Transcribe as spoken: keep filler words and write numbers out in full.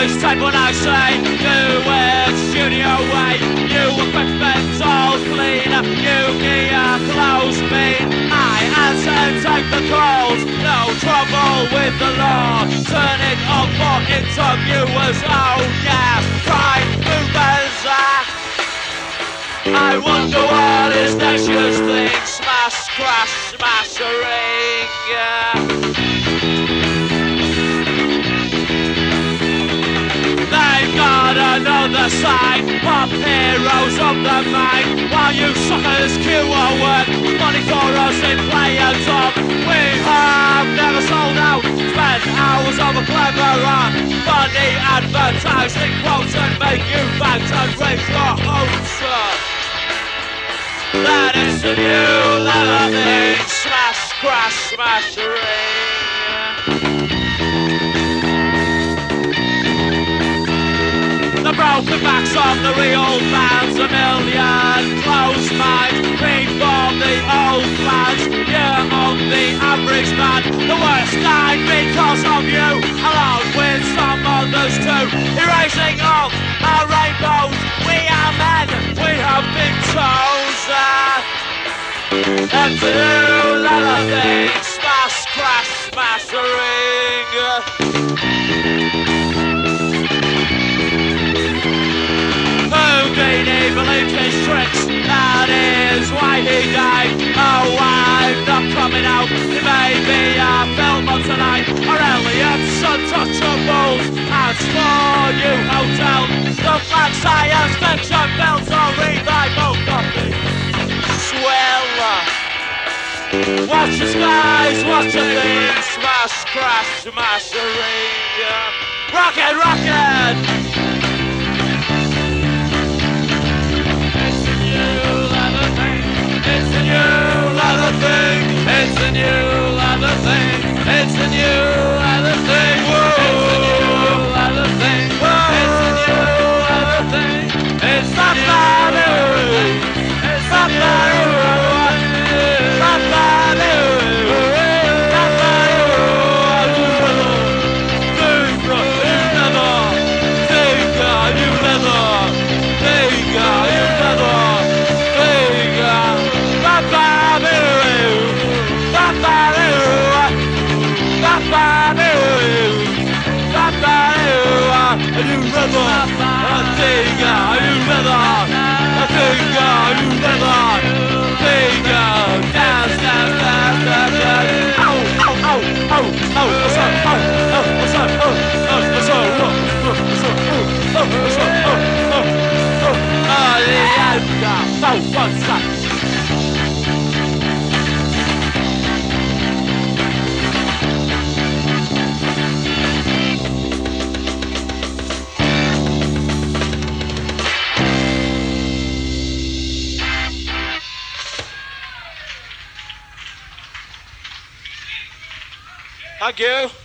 lose tape when I say do it studio way. You equipment's all clean, you gear clothes mean. I answer and take the calls, no trouble with the law. Turn it on for interviewers, oh yeah. Prime movers, ah. I wonder what is next year's thing. Smash, crash, smashering, yeah. They've got another side, pop heroes of the mind. While you suckers queue our work, money for us in play and top. We have never sold out, spent hours on a clever run. Funny advertising quotes and make you back and raise your hopes up. That is the new leather thing. Smash, crash, smashing. The broken backs of the real fans, a million close minds, reform the old plans. You're on the average man, the worst kind because of you, along with some others too. Erasing all our rainbows, we are men, we have big toes. Uh, that's a new leather thing, smash, crash, smashing. Houdini believes his tricks, that is why he died. Oh, I'm not coming out, it may be a film of tonight, or Elliot's Untouchables, and for you hotel, the flag science fiction bells will read thy both copy. Swell, watch the skies, watch the things, smash, crash, smashing. Rocket, rocket! It's a new leather thing, it's a new leather thing, it's a new leather thing, it's a new leather thing, it's a new leather thing, it's a new leather thing, it's a new leather Thank you.